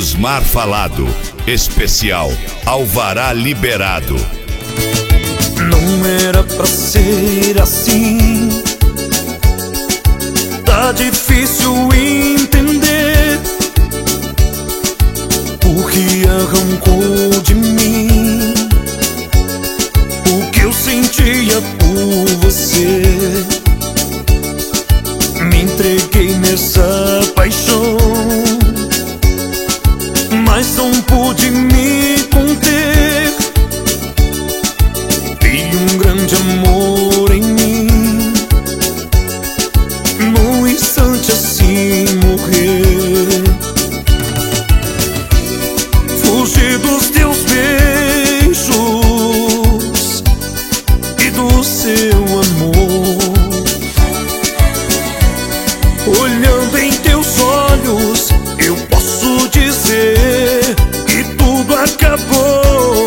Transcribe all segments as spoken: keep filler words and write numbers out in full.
Osmar Falado, especial Alvará Liberado. Não era pra ser assim. Tá difícil entender o que arrancou de mim, o que eu sentia por você. Me entreguei nessa paixão, mas não pude me conter. Vi um grande amor em mim, num instante assim morrer. Fugi dos teus beijos e do seu amor. Olhando em teus olhos, eu posso dizer que tudo acabou.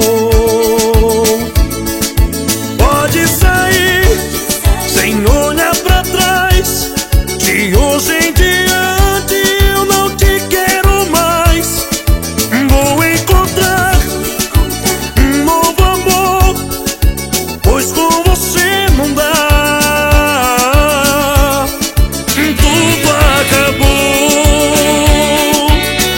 Pode sair sem olhar pra trás. De hoje em diante eu não te quero mais. Vou encontrar um novo amor, pois com você não dá. Tudo acabou.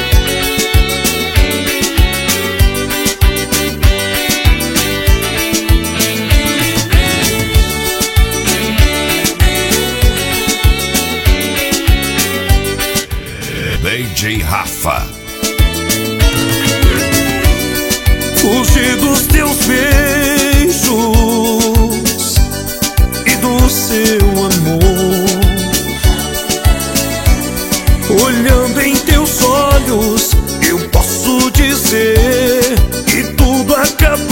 D J Rafa. Fugi dos teus beijos e do seu amor. Olhando em teus olhos, eu posso dizer que tudo acabou.